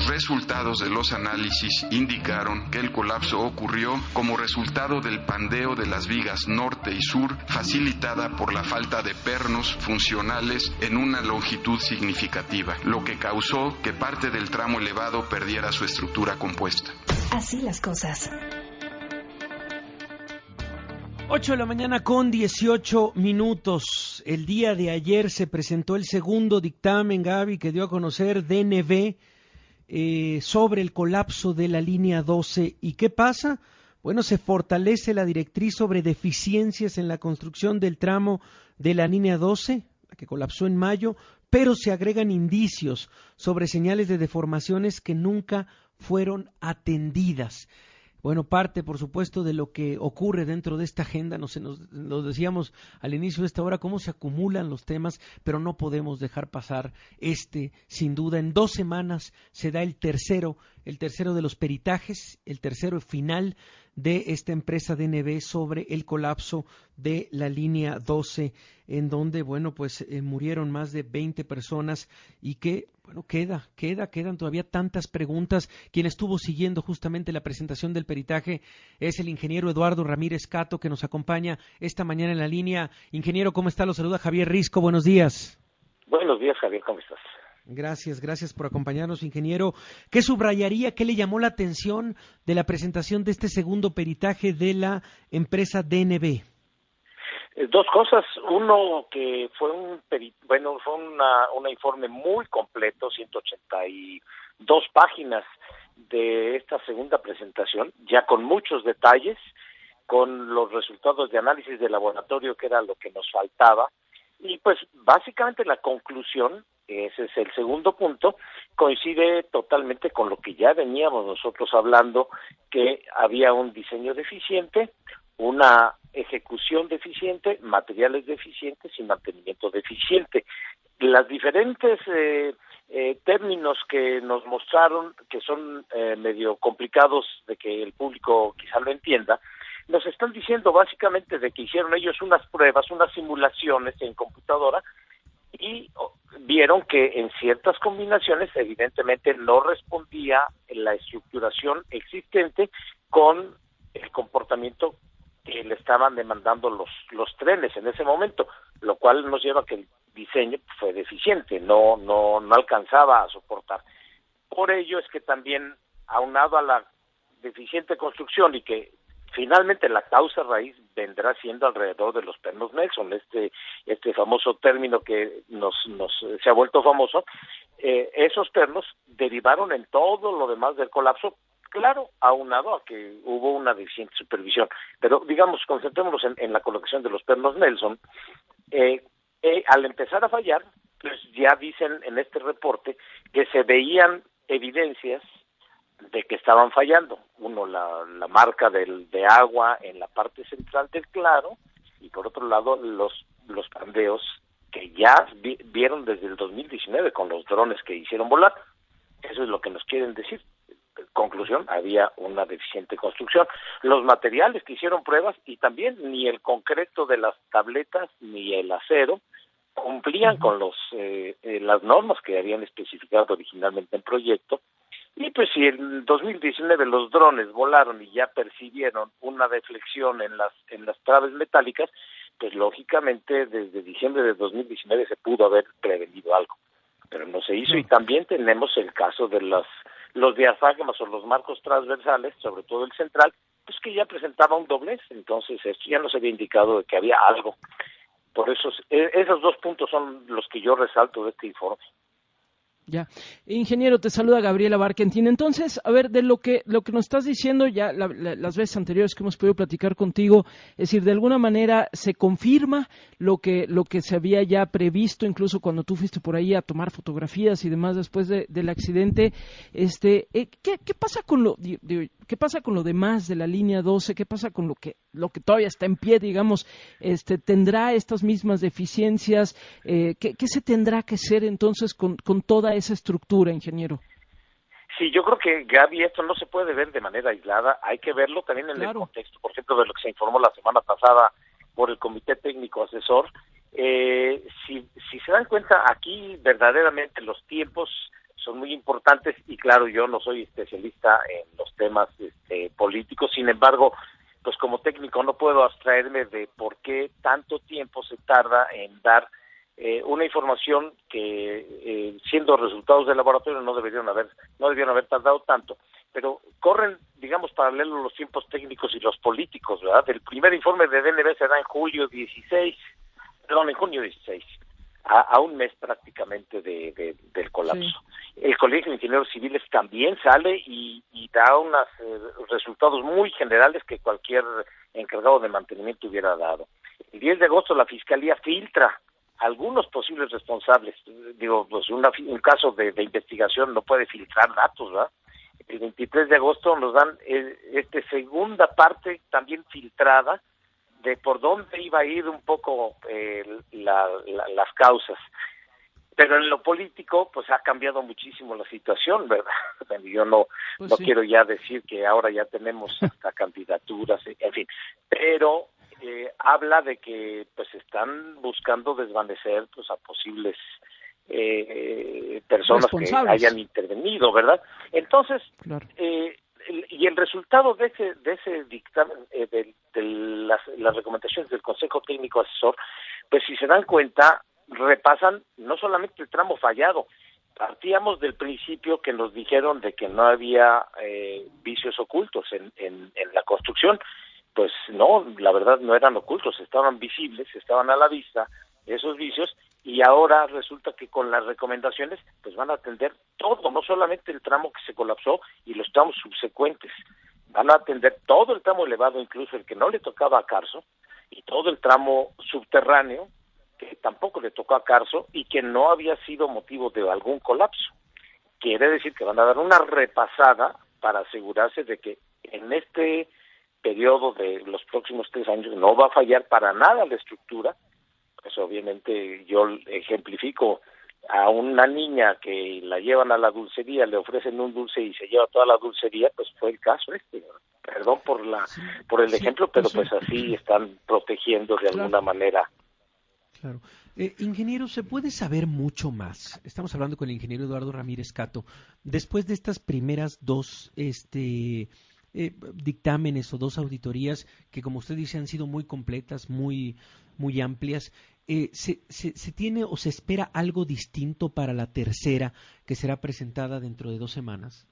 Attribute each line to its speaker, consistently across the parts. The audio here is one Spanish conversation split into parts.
Speaker 1: Los resultados de los análisis indicaron que el colapso ocurrió como resultado del pandeo de las vigas norte y sur, facilitada por la falta de pernos funcionales en una longitud significativa, lo que causó que parte del tramo elevado perdiera su estructura compuesta.
Speaker 2: Así las cosas.
Speaker 3: 8 de la mañana con 18 minutos. El día de ayer se presentó el segundo dictamen, Gaby, que dio a conocer DNB sobre el colapso de la línea 12. ¿Y qué pasa? Bueno, se fortalece la directriz sobre deficiencias en la construcción del tramo de la línea 12, la que colapsó en mayo, pero se agregan indicios sobre señales de deformaciones que nunca fueron atendidas. Bueno, parte, por supuesto, de lo que ocurre dentro de esta agenda, nos decíamos al inicio de esta hora, cómo se acumulan los temas, pero no podemos dejar pasar sin duda. En 2 semanas se da el tercero de los peritajes, el tercero final de esta empresa DNB sobre el colapso de la línea 12, en donde, bueno, pues murieron más de 20 personas y que, bueno, quedan todavía tantas preguntas. Quien estuvo siguiendo justamente la presentación del peritaje es el ingeniero Eduardo Ramírez Cato, que nos acompaña esta mañana en la línea. Ingeniero, ¿cómo está? Lo saluda Javier Risco, buenos días.
Speaker 4: Buenos días, Javier, ¿cómo estás?
Speaker 3: Gracias por acompañarnos, ingeniero. ¿Qué subrayaría, qué le llamó la atención de la presentación de este segundo peritaje de la empresa DNB?
Speaker 4: 2 cosas. Uno, que fue un informe muy completo, 182 páginas de esta segunda presentación, ya con muchos detalles, con los resultados de análisis de laboratorio, que era lo que nos faltaba. Y pues básicamente la conclusión, ese es el segundo punto, coincide totalmente con lo que ya veníamos nosotros hablando, que había un diseño deficiente, una ejecución deficiente, materiales deficientes y mantenimiento deficiente. Las diferentes términos que nos mostraron, que son medio complicados de que el público quizá lo entienda, nos están diciendo básicamente de que hicieron ellos unas pruebas, unas simulaciones en computadora y vieron que en ciertas combinaciones evidentemente no respondía la estructuración existente con el comportamiento que le estaban demandando los trenes en ese momento, lo cual nos lleva a que el diseño fue deficiente, no alcanzaba a soportar. Por ello es que también, aunado a la deficiente construcción y que finalmente la causa raíz vendrá siendo alrededor de los pernos Nelson, este famoso término que se ha vuelto famoso, esos pernos derivaron en todo lo demás del colapso, claro, aunado a que hubo una deficiente supervisión. Pero digamos, concentrémonos en la colocación de los pernos Nelson. Al empezar a fallar, pues ya dicen en este reporte que se veían evidencias de que estaban fallando. Uno, la marca de agua en la parte central del claro, y por otro lado los pandeos que ya vieron desde el 2019 con los drones que hicieron volar. Eso es lo que nos quieren decir. Conclusión, había una deficiente construcción. Los materiales que hicieron pruebas, y también ni el concreto de las tabletas ni el acero cumplían con las normas que habían especificado originalmente en proyecto. Y pues si en 2019 los drones volaron y ya percibieron una deflexión en las traves metálicas, pues lógicamente desde diciembre de 2019 se pudo haber prevenido algo, pero no se hizo. Y también tenemos el caso de los diafragmas o los marcos transversales, sobre todo el central, pues que ya presentaba un doblez, entonces esto ya nos había indicado de que había algo. Por eso esos 2 puntos son los que yo resalto de este informe.
Speaker 5: Ya. Ingeniero, te saluda Gabriela Barkentin. Entonces, a ver, de lo que nos estás diciendo ya las veces anteriores que hemos podido platicar contigo, es decir, de alguna manera se confirma lo que se había ya previsto, incluso cuando tú fuiste por ahí a tomar fotografías y demás después del accidente. ¿Qué pasa con lo demás de la línea 12? ¿Qué pasa con lo que todavía está en pie, digamos? ¿Tendrá estas mismas deficiencias? ¿Qué se tendrá que hacer entonces con toda esa estructura, ingeniero?
Speaker 4: Sí, yo creo que, Gaby, esto no se puede ver de manera aislada, hay que verlo también en el contexto, por ejemplo, de lo que se informó la semana pasada por el Comité Técnico Asesor. Si se dan cuenta, aquí verdaderamente los tiempos son muy importantes y claro, yo no soy especialista en los temas políticos, sin embargo, pues como técnico no puedo abstraerme de por qué tanto tiempo se tarda en dar una información que siendo resultados de laboratorio no debieron haber tardado tanto, pero corren, digamos, paralelos los tiempos técnicos y los políticos, ¿verdad? El primer informe de DNB se da en junio 16, a un mes prácticamente del colapso. Sí. El Colegio de Ingenieros Civiles también sale y da unos resultados muy generales que cualquier encargado de mantenimiento hubiera dado. El 10 de agosto la Fiscalía filtra algunos posibles responsables. Digo, pues un caso de investigación no puede filtrar datos, ¿verdad? El 23 de agosto nos dan segunda parte también filtrada de por dónde iba a ir un poco las causas. Pero en lo político, pues ha cambiado muchísimo la situación, ¿verdad? Yo no quiero ya decir que ahora ya tenemos hasta candidaturas, en fin, pero habla de que pues están buscando desvanecer pues a posibles personas que hayan intervenido, ¿verdad? Entonces, claro. Y el resultado de ese dictamen, de las recomendaciones del Consejo Técnico Asesor, pues si se dan cuenta, repasan no solamente el tramo fallado, partíamos del principio que nos dijeron de que no había vicios ocultos en la construcción. Pues no, la verdad no eran ocultos, estaban visibles, estaban a la vista esos vicios, y ahora resulta que con las recomendaciones pues van a atender todo, no solamente el tramo que se colapsó y los tramos subsecuentes, van a atender todo el tramo elevado, incluso el que no le tocaba a Carso, y todo el tramo subterráneo que tampoco le tocó a Carso y que no había sido motivo de algún colapso. Quiere decir que van a dar una repasada para asegurarse de que en este periodo de los próximos 3 años no va a fallar para nada la estructura. Pues obviamente yo ejemplifico a una niña que la llevan a la dulcería, le ofrecen un dulce y se lleva toda la dulcería, pues fue el caso Perdón por el ejemplo, pero pues así están protegiendo de alguna manera.
Speaker 3: Claro. Ingeniero, ¿se puede saber mucho más? Estamos hablando con el ingeniero Eduardo Ramírez Cato. Después de estas primeras dos dictámenes o 2 auditorías que, como usted dice, han sido muy completas, muy amplias, ¿se tiene o se espera algo distinto para la tercera que será presentada dentro de 2 semanas?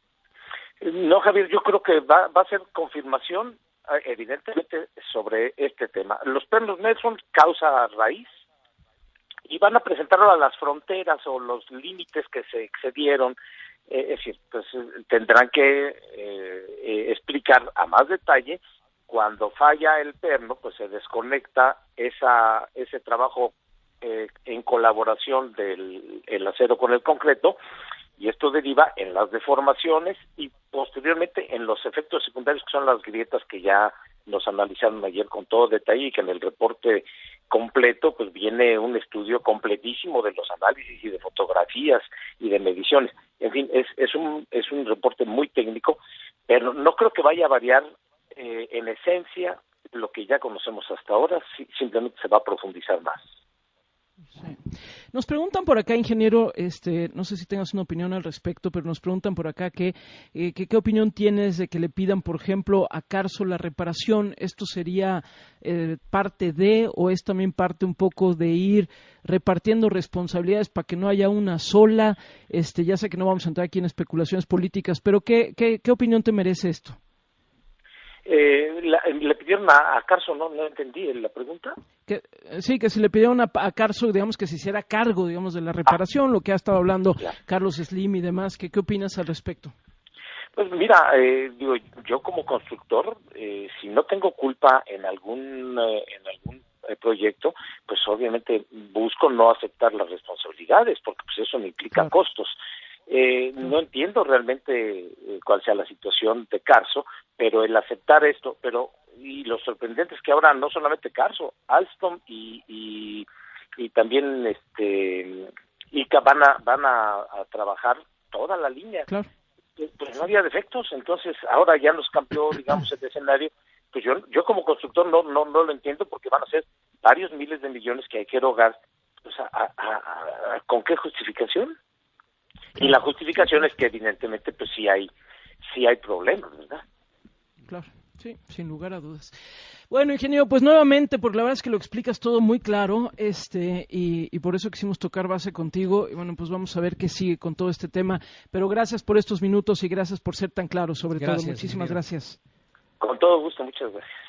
Speaker 4: No, Javier, yo creo que va a ser confirmación evidentemente sobre este tema. Los pernos MED son causa raíz y van a presentar ahora las fronteras o los límites que se excedieron. Es decir, pues tendrán que explicar a más detalle. Cuando falla el perno, pues se desconecta ese trabajo en colaboración del acero con el concreto, y esto deriva en las deformaciones y posteriormente en los efectos secundarios, que son las grietas que ya nos analizaron ayer con todo detalle, y que en el reporte completo pues viene un estudio completísimo de los análisis y de fotografías y de mediciones. En fin, es un reporte muy técnico, pero no creo que vaya a variar en esencia lo que ya conocemos hasta ahora, simplemente se va a profundizar más.
Speaker 5: Sí. Nos preguntan por acá, ingeniero, no sé si tengas una opinión al respecto, pero nos preguntan por acá qué opinión tienes de que le pidan, por ejemplo, a Carso la reparación. ¿Esto sería parte de, o es también parte un poco de ir repartiendo responsabilidades para que no haya una sola? Ya sé que no vamos a entrar aquí en especulaciones políticas, pero ¿qué opinión te merece esto?
Speaker 4: Le pidieron a Carso, no entendí la pregunta.
Speaker 5: Que se le pidieron a Carso, digamos, que se hiciera cargo, digamos, de la reparación, lo que ha estado hablando Carlos Slim y demás. ¿Qué opinas al respecto?
Speaker 4: Pues mira, yo como constructor, si no tengo culpa en algún proyecto, pues obviamente busco no aceptar las responsabilidades, porque pues eso me implica costos. No entiendo realmente cuál sea la situación de Carso, pero el aceptar esto, y lo sorprendente es que ahora no solamente Carso, Alstom y también ICA van a trabajar toda la línea. Claro. Pues no había defectos, entonces ahora ya nos cambió, digamos, el escenario. Pues yo como constructor no lo entiendo, porque van a ser varios miles de millones que hay que erogar. Pues ¿con qué justificación? Y la justificación es que evidentemente pues sí hay problemas, ¿verdad?
Speaker 5: Claro, sí, sin lugar a dudas. Bueno, ingeniero, pues nuevamente, porque la verdad es que lo explicas todo muy claro, y por eso quisimos tocar base contigo, y bueno, pues vamos a ver qué sigue con todo este tema, pero gracias por estos minutos y gracias por ser tan claro sobre todo. Muchísimas gracias.
Speaker 4: Con todo gusto, muchas gracias.